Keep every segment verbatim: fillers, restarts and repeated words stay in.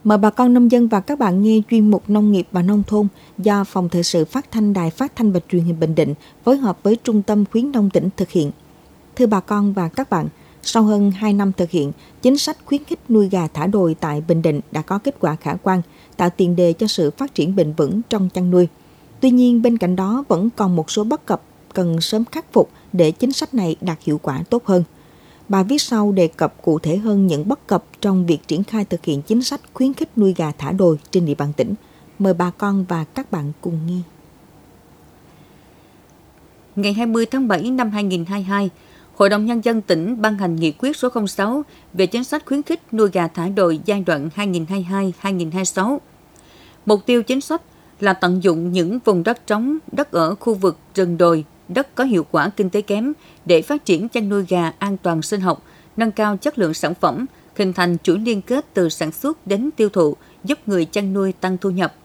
Mời bà con nông dân và các bạn nghe chuyên mục Nông nghiệp và Nông thôn do Phòng Thời sự Phát thanh Đài Phát thanh và Truyền hình Bình Định phối hợp với Trung tâm Khuyến nông tỉnh thực hiện. Thưa bà con và các bạn, sau hơn hai năm thực hiện, chính sách khuyến khích nuôi gà thả đồi tại Bình Định đã có kết quả khả quan, tạo tiền đề cho sự phát triển bền vững trong chăn nuôi. Tuy nhiên, bên cạnh đó vẫn còn một số bất cập cần sớm khắc phục để chính sách này đạt hiệu quả tốt hơn. Bài viết sau đề cập cụ thể hơn những bất cập trong việc triển khai thực hiện chính sách khuyến khích nuôi gà thả đồi trên địa bàn tỉnh. Mời bà con và các bạn cùng nghe. Ngày hai mươi tháng bảy năm hai nghìn không trăm hai mươi hai, Hội đồng Nhân dân tỉnh ban hành nghị quyết số không sáu về chính sách khuyến khích nuôi gà thả đồi giai đoạn hai nghìn không trăm hai mươi hai đến hai nghìn không trăm hai mươi sáu. Mục tiêu chính sách là tận dụng những vùng đất trống, đất ở khu vực rừng đồi, đất có hiệu quả kinh tế kém để phát triển chăn nuôi gà an toàn sinh học, nâng cao chất lượng sản phẩm, hình thành chuỗi liên kết từ sản xuất đến tiêu thụ, giúp người chăn nuôi tăng thu nhập.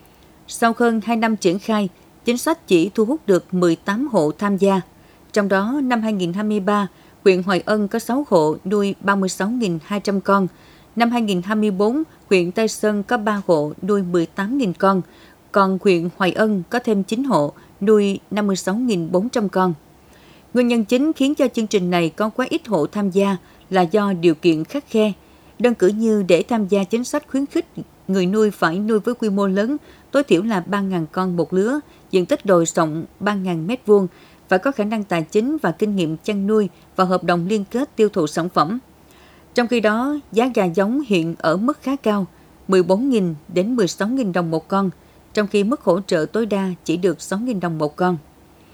Sau hơn hai năm triển khai, chính sách chỉ thu hút được mười tám hộ tham gia. Trong đó, năm hai nghìn không trăm hai mươi ba, huyện Hoài Ân có sáu hộ nuôi ba mươi sáu nghìn hai trăm con. Năm hai nghìn không trăm hai mươi bốn, huyện Tây Sơn có ba hộ nuôi mười tám nghìn con. Còn huyện Hoài Ân có thêm chín hộ nuôi năm mươi sáu nghìn bốn trăm con. Nguyên nhân chính khiến cho chương trình này có quá ít hộ tham gia là do điều kiện khắt khe. Đơn cử như để tham gia chính sách khuyến khích, người nuôi phải nuôi với quy mô lớn, tối thiểu là ba nghìn con một lứa, diện tích đồi rộng ba nghìn mét vuông, phải có khả năng tài chính và kinh nghiệm chăn nuôi và hợp đồng liên kết tiêu thụ sản phẩm. Trong khi đó, giá gà giống hiện ở mức khá cao, mười bốn nghìn đến mười sáu nghìn đồng một con, trong khi mức hỗ trợ tối đa chỉ được sáu nghìn đồng một con.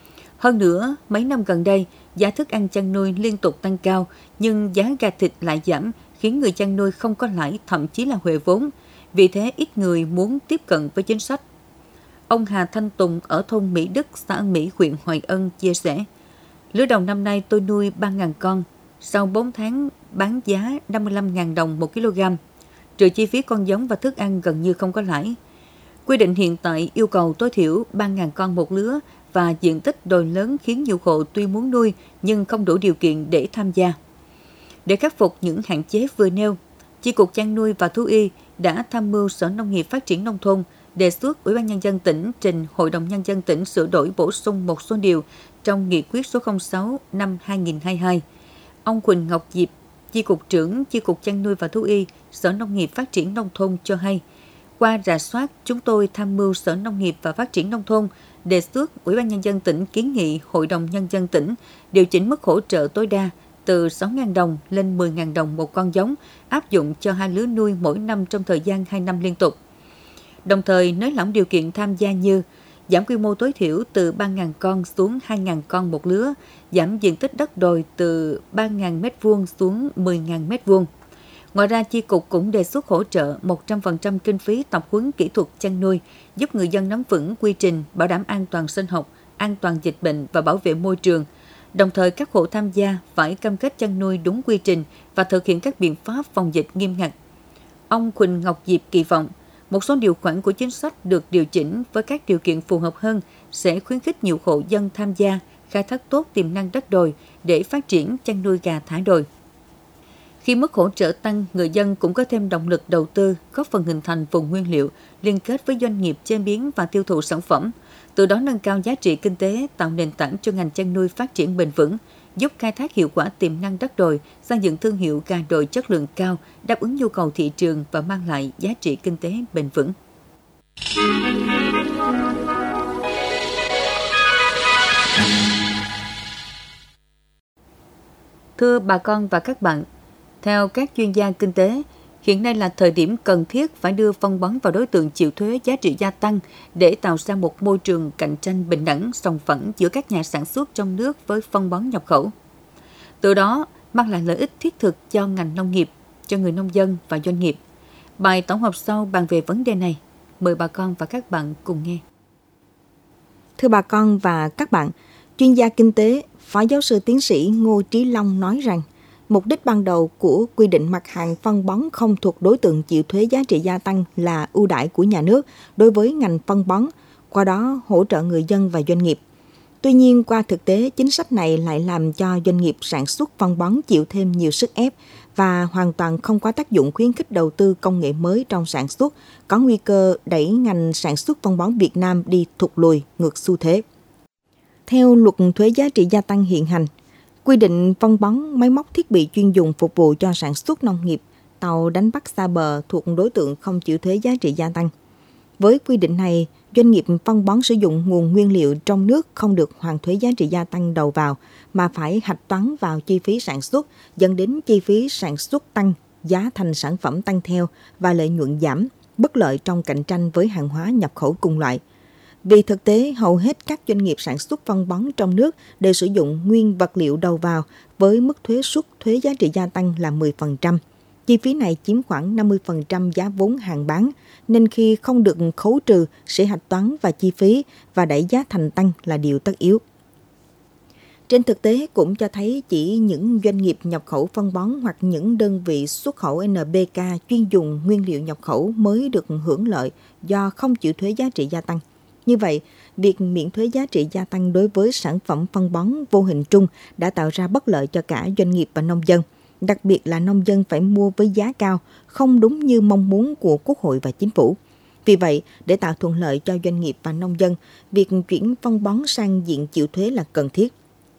Hơn nữa, mấy năm gần đây, giá thức ăn chăn nuôi liên tục tăng cao, nhưng giá gà thịt lại giảm, khiến người chăn nuôi không có lãi, thậm chí là huề vốn. Vì thế, ít người muốn tiếp cận với chính sách. Ông Hà Thanh Tùng ở thôn Mỹ Đức, xã Ân Mỹ, huyện Hoài Ân chia sẻ, lứa đầu năm nay tôi nuôi ba nghìn con, sau bốn tháng bán giá năm mươi lăm nghìn đồng một kg, trừ chi phí con giống và thức ăn gần như không có lãi. Quy định hiện tại yêu cầu tối thiểu ba nghìn con một lứa và diện tích đồi lớn khiến nhiều hộ tuy muốn nuôi nhưng không đủ điều kiện để tham gia. Để khắc phục những hạn chế vừa nêu, Chi cục Chăn nuôi và Thú y đã tham mưu Sở Nông nghiệp Phát triển Nông thôn đề xuất Ủy ban Nhân dân tỉnh trình Hội đồng Nhân dân tỉnh sửa đổi bổ sung một số điều trong nghị quyết số không sáu năm hai nghìn không trăm hai mươi hai. Ông Quỳnh Ngọc Diệp, Chi cục trưởng Chi cục Chăn nuôi và Thú y, Sở Nông nghiệp Phát triển Nông thôn cho hay, qua rà soát, chúng tôi tham mưu Sở Nông nghiệp và Phát triển Nông thôn đề xuất Ủy ban Nhân dân tỉnh kiến nghị Hội đồng Nhân dân tỉnh điều chỉnh mức hỗ trợ tối đa từ sáu nghìn đồng lên mười nghìn đồng một con giống, áp dụng cho hai lứa nuôi mỗi năm trong thời gian hai năm liên tục. Đồng thời nới lỏng điều kiện tham gia như giảm quy mô tối thiểu từ ba nghìn con xuống hai nghìn con một lứa, giảm diện tích đất đồi từ ba nghìn mét vuông xuống mười nghìn mét vuông. Ngoài ra, Chi cục cũng đề xuất hỗ trợ một trăm phần trăm kinh phí tập huấn kỹ thuật chăn nuôi, giúp người dân nắm vững quy trình, bảo đảm an toàn sinh học, an toàn dịch bệnh và bảo vệ môi trường. Đồng thời, các hộ tham gia phải cam kết chăn nuôi đúng quy trình và thực hiện các biện pháp phòng dịch nghiêm ngặt. Ông Quỳnh Ngọc Diệp kỳ vọng, một số điều khoản của chính sách được điều chỉnh với các điều kiện phù hợp hơn sẽ khuyến khích nhiều hộ dân tham gia, khai thác tốt tiềm năng đất đồi để phát triển chăn nuôi gà thả đồi. Khi mức hỗ trợ tăng, người dân cũng có thêm động lực đầu tư, góp phần hình thành vùng nguyên liệu, liên kết với doanh nghiệp chế biến và tiêu thụ sản phẩm, từ đó nâng cao giá trị kinh tế, tạo nền tảng cho ngành chăn nuôi phát triển bền vững, giúp khai thác hiệu quả tiềm năng đất đồi, xây dựng thương hiệu gà đồi chất lượng cao, đáp ứng nhu cầu thị trường và mang lại giá trị kinh tế bền vững. Thưa bà con và các bạn, theo các chuyên gia kinh tế, hiện nay là thời điểm cần thiết phải đưa phân bón vào đối tượng chịu thuế giá trị gia tăng để tạo ra một môi trường cạnh tranh bình đẳng, sòng phẳng giữa các nhà sản xuất trong nước với phân bón nhập khẩu. Từ đó, mang lại lợi ích thiết thực cho ngành nông nghiệp, cho người nông dân và doanh nghiệp. Bài tổng hợp sau bàn về vấn đề này. Mời bà con và các bạn cùng nghe. Thưa bà con và các bạn, chuyên gia kinh tế, Phó giáo sư tiến sĩ Ngô Trí Long nói rằng, mục đích ban đầu của quy định mặt hàng phân bón không thuộc đối tượng chịu thuế giá trị gia tăng là ưu đãi của nhà nước đối với ngành phân bón, qua đó hỗ trợ người dân và doanh nghiệp. Tuy nhiên, qua thực tế, chính sách này lại làm cho doanh nghiệp sản xuất phân bón chịu thêm nhiều sức ép và hoàn toàn không có tác dụng khuyến khích đầu tư công nghệ mới trong sản xuất, có nguy cơ đẩy ngành sản xuất phân bón Việt Nam đi thụt lùi ngược xu thế. Theo luật thuế giá trị gia tăng hiện hành, quy định phân bón, máy móc thiết bị chuyên dùng phục vụ cho sản xuất nông nghiệp, tàu đánh bắt xa bờ thuộc đối tượng không chịu thuế giá trị gia tăng. Với quy định này, doanh nghiệp phân bón sử dụng nguồn nguyên liệu trong nước không được hoàn thuế giá trị gia tăng đầu vào, mà phải hạch toán vào chi phí sản xuất, dẫn đến chi phí sản xuất tăng, giá thành sản phẩm tăng theo và lợi nhuận giảm, bất lợi trong cạnh tranh với hàng hóa nhập khẩu cùng loại. Vì thực tế, hầu hết các doanh nghiệp sản xuất phân bón trong nước đều sử dụng nguyên vật liệu đầu vào với mức thuế suất thuế giá trị gia tăng là mười phần trăm. Chi phí này chiếm khoảng năm mươi phần trăm giá vốn hàng bán, nên khi không được khấu trừ sẽ hạch toán và chi phí và đẩy giá thành tăng là điều tất yếu. Trên thực tế cũng cho thấy chỉ những doanh nghiệp nhập khẩu phân bón hoặc những đơn vị xuất khẩu en pê ca chuyên dùng nguyên liệu nhập khẩu mới được hưởng lợi do không chịu thuế giá trị gia tăng. Như vậy, việc miễn thuế giá trị gia tăng đối với sản phẩm phân bón vô hình trung đã tạo ra bất lợi cho cả doanh nghiệp và nông dân. Đặc biệt là nông dân phải mua với giá cao, không đúng như mong muốn của Quốc hội và Chính phủ. Vì vậy, để tạo thuận lợi cho doanh nghiệp và nông dân, việc chuyển phân bón sang diện chịu thuế là cần thiết.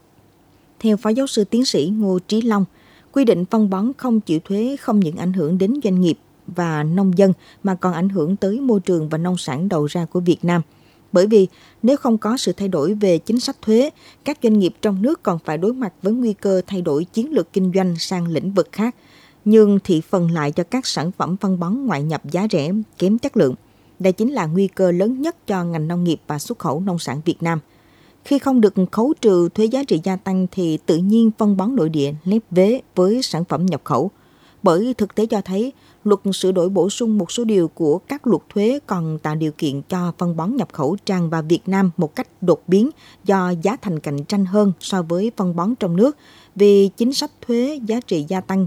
Theo Phó Giáo sư Tiến sĩ Ngô Trí Long, quy định phân bón không chịu thuế không những ảnh hưởng đến doanh nghiệp và nông dân mà còn ảnh hưởng tới môi trường và nông sản đầu ra của Việt Nam. Bởi vì nếu không có sự thay đổi về chính sách thuế, các doanh nghiệp trong nước còn phải đối mặt với nguy cơ thay đổi chiến lược kinh doanh sang lĩnh vực khác, nhưng thị phần lại cho các sản phẩm phân bón ngoại nhập giá rẻ, kém chất lượng. Đây chính là nguy cơ lớn nhất cho ngành nông nghiệp và xuất khẩu nông sản Việt Nam. Khi không được khấu trừ thuế giá trị gia tăng thì tự nhiên phân bón nội địa lép vế với sản phẩm nhập khẩu. Bởi thực tế cho thấy, luật sửa đổi bổ sung một số điều của các luật thuế còn tạo điều kiện cho phân bón nhập khẩu tràn vào Việt Nam một cách đột biến do giá thành cạnh tranh hơn so với phân bón trong nước vì chính sách thuế giá trị gia tăng.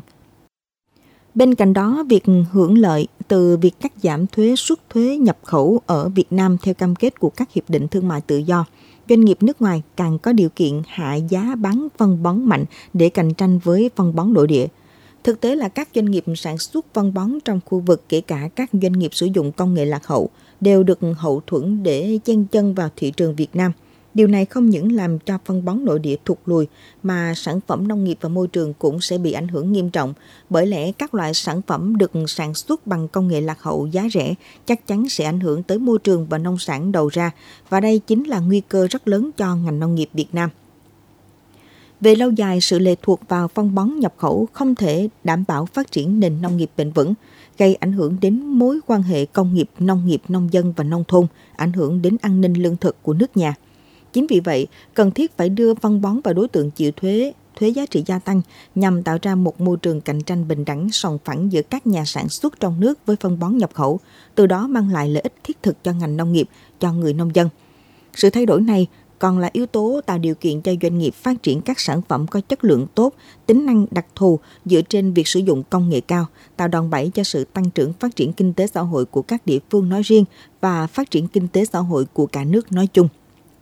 Bên cạnh đó, việc hưởng lợi từ việc cắt giảm thuế suất thuế nhập khẩu ở Việt Nam theo cam kết của các hiệp định thương mại tự do, doanh nghiệp nước ngoài càng có điều kiện hạ giá bán phân bón mạnh để cạnh tranh với phân bón nội địa. Thực tế là các doanh nghiệp sản xuất phân bón trong khu vực, kể cả các doanh nghiệp sử dụng công nghệ lạc hậu, đều được hậu thuẫn để chen chân vào thị trường Việt Nam. Điều này không những làm cho phân bón nội địa thụt lùi, mà sản phẩm nông nghiệp và môi trường cũng sẽ bị ảnh hưởng nghiêm trọng. Bởi lẽ các loại sản phẩm được sản xuất bằng công nghệ lạc hậu giá rẻ chắc chắn sẽ ảnh hưởng tới môi trường và nông sản đầu ra, và đây chính là nguy cơ rất lớn cho ngành nông nghiệp Việt Nam. Về lâu dài, sự lệ thuộc vào phân bón nhập khẩu không thể đảm bảo phát triển nền nông nghiệp bền vững, gây ảnh hưởng đến mối quan hệ công nghiệp, nông nghiệp, nông dân và nông thôn, ảnh hưởng đến an ninh lương thực của nước nhà. Chính vì vậy, cần thiết phải đưa phân bón vào đối tượng chịu thuế, thuế giá trị gia tăng nhằm tạo ra một môi trường cạnh tranh bình đẳng, sòng phẳng giữa các nhà sản xuất trong nước với phân bón nhập khẩu, từ đó mang lại lợi ích thiết thực cho ngành nông nghiệp, cho người nông dân. Sự thay đổi này còn là yếu tố tạo điều kiện cho doanh nghiệp phát triển các sản phẩm có chất lượng tốt, tính năng đặc thù dựa trên việc sử dụng công nghệ cao, tạo đòn bẩy cho sự tăng trưởng phát triển kinh tế xã hội của các địa phương nói riêng và phát triển kinh tế xã hội của cả nước nói chung.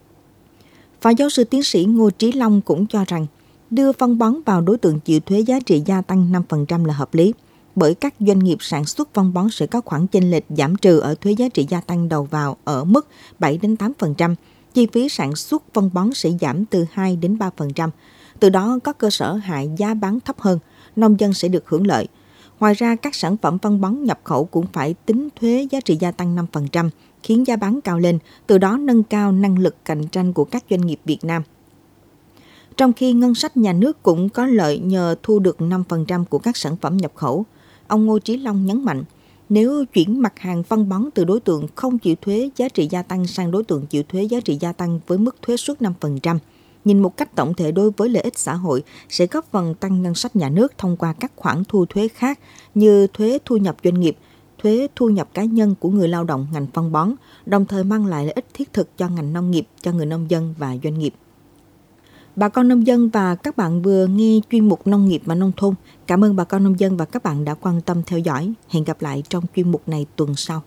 Phó Giáo sư Tiến sĩ Ngô Trí Long cũng cho rằng, đưa phân bón vào đối tượng chịu thuế giá trị gia tăng năm phần trăm là hợp lý, bởi các doanh nghiệp sản xuất phân bón sẽ có khoản chênh lệch giảm trừ ở thuế giá trị gia tăng đầu vào ở mức bảy đến tám phần trăm. Chi phí sản xuất phân bón sẽ giảm từ hai đến ba phần trăm. Từ đó có cơ sở hạ giá bán thấp hơn, nông dân sẽ được hưởng lợi. Ngoài ra, các sản phẩm phân bón nhập khẩu cũng phải tính thuế giá trị gia tăng năm phần trăm, khiến giá bán cao lên, từ đó nâng cao năng lực cạnh tranh của các doanh nghiệp Việt Nam. Trong khi ngân sách nhà nước cũng có lợi nhờ thu được năm phần trăm của các sản phẩm nhập khẩu, ông Ngô Trí Long nhấn mạnh, nếu chuyển mặt hàng phân bón từ đối tượng không chịu thuế giá trị gia tăng sang đối tượng chịu thuế giá trị gia tăng với mức thuế suất năm phần trăm, nhìn một cách tổng thể đối với lợi ích xã hội sẽ góp phần tăng ngân sách nhà nước thông qua các khoản thu thuế khác như thuế thu nhập doanh nghiệp, thuế thu nhập cá nhân của người lao động ngành phân bón, đồng thời mang lại lợi ích thiết thực cho ngành nông nghiệp, cho người nông dân và doanh nghiệp. Bà con nông dân và các bạn vừa nghe chuyên mục Nông nghiệp và Nông thôn. Cảm ơn bà con nông dân và các bạn đã quan tâm theo dõi. Hẹn gặp lại trong chuyên mục này tuần sau.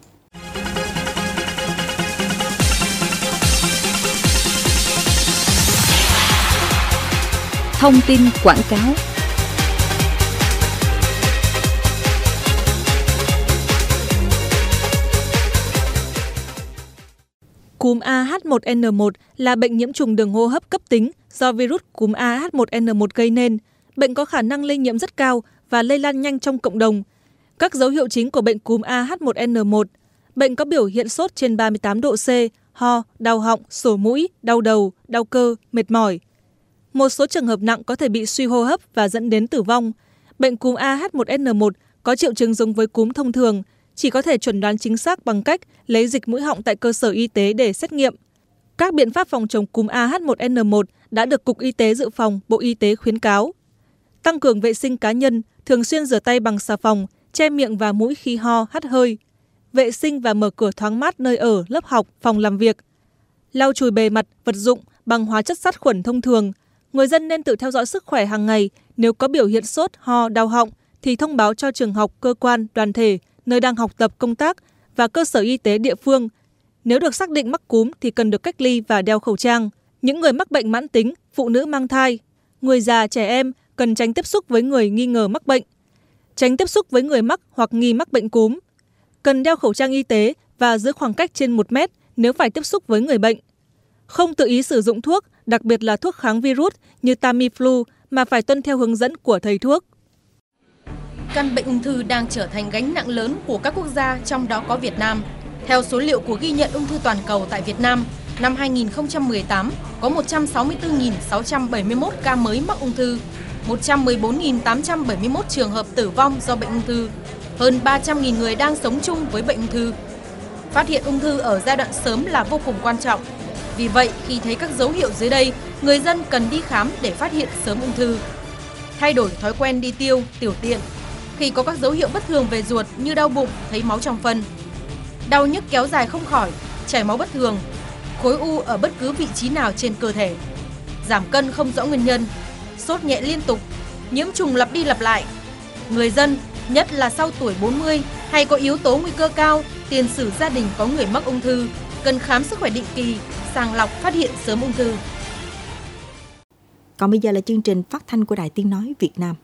Thông tin quảng cáo. Cúm A H một N một là bệnh nhiễm trùng đường hô hấp cấp tính do virus cúm A H một N một gây nên. Bệnh có khả năng lây nhiễm rất cao và lây lan nhanh trong cộng đồng. Các dấu hiệu chính của bệnh cúm A H một N một: bệnh có biểu hiện sốt trên ba mươi tám độ C, ho, đau họng, sổ mũi, đau đầu, đau cơ, mệt mỏi. Một số trường hợp nặng có thể bị suy hô hấp và dẫn đến tử vong. Bệnh cúm A H một N một có triệu chứng giống với cúm thông thường, chỉ có thể chẩn đoán chính xác bằng cách lấy dịch mũi họng tại cơ sở y tế để xét nghiệm. Các biện pháp phòng chống cúm A H một N một đã được Cục Y tế Dự phòng, Bộ Y tế khuyến cáo. Tăng cường vệ sinh cá nhân, thường xuyên rửa tay bằng xà phòng, che miệng và mũi khi ho, hắt hơi. Vệ sinh và mở cửa thoáng mát nơi ở, lớp học, phòng làm việc. Lau chùi bề mặt, vật dụng bằng hóa chất sát khuẩn thông thường. Người dân nên tự theo dõi sức khỏe hàng ngày. Nếu có biểu hiện sốt, ho, đau họng thì thông báo cho trường học, cơ quan, đoàn thể, nơi đang học tập, công tác và cơ sở y tế địa phương. Nếu được xác định mắc cúm thì cần được cách ly và đeo khẩu trang. Những người mắc bệnh mãn tính, phụ nữ mang thai, người già, trẻ em cần tránh tiếp xúc với người nghi ngờ mắc bệnh. Tránh tiếp xúc với người mắc hoặc nghi mắc bệnh cúm. Cần đeo khẩu trang y tế và giữ khoảng cách trên một mét nếu phải tiếp xúc với người bệnh. Không tự ý sử dụng thuốc, đặc biệt là thuốc kháng virus như Tamiflu mà phải tuân theo hướng dẫn của thầy thuốc. Căn bệnh ung thư đang trở thành gánh nặng lớn của các quốc gia, trong đó có Việt Nam. Theo số liệu của ghi nhận ung thư toàn cầu tại Việt Nam, năm hai nghìn không trăm mười tám có một trăm sáu mươi tư nghìn sáu trăm bảy mươi mốt ca mới mắc ung thư, một trăm mười bốn nghìn tám trăm bảy mươi mốt trường hợp tử vong do bệnh ung thư, hơn ba trăm nghìn người đang sống chung với bệnh ung thư. Phát hiện ung thư ở giai đoạn sớm là vô cùng quan trọng. Vì vậy, khi thấy các dấu hiệu dưới đây, người dân cần đi khám để phát hiện sớm ung thư. Thay đổi thói quen đi tiêu, tiểu tiện. Khi có các dấu hiệu bất thường về ruột như đau bụng, thấy máu trong phân, đau nhức kéo dài không khỏi, chảy máu bất thường, khối u ở bất cứ vị trí nào trên cơ thể, giảm cân không rõ nguyên nhân, sốt nhẹ liên tục, nhiễm trùng lặp đi lặp lại. Người dân, nhất là sau tuổi bốn mươi hay có yếu tố nguy cơ cao, tiền sử gia đình có người mắc ung thư, cần khám sức khỏe định kỳ, sàng lọc phát hiện sớm ung thư. Còn bây giờ là chương trình phát thanh của Đài Tiếng nói Việt Nam.